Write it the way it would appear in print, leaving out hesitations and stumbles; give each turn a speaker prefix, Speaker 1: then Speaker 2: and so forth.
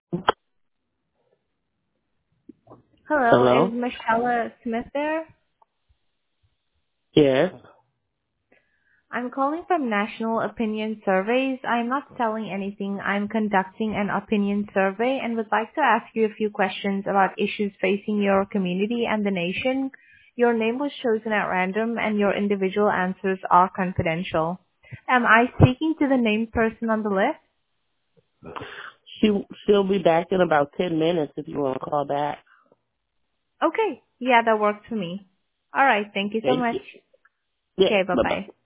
Speaker 1: Hello, is
Speaker 2: Hello?
Speaker 1: Michelle Smith there?
Speaker 2: Yes.
Speaker 1: I'm calling from National Opinion Surveys. I'm not selling anything. I'm conducting an opinion survey and would like to ask you a few questions about issues facing your community and the nation. Your name was chosen at random and your individual answers are confidential. Am I speaking to the named person on the list?
Speaker 2: She'll be back in about 10 minutes if you want to call back.
Speaker 1: Okay. Yeah, that works for me. All right. Thank you so
Speaker 2: Thank
Speaker 1: much.
Speaker 2: you. Yeah,
Speaker 1: Okay.
Speaker 2: bye-bye.
Speaker 1: Bye-bye.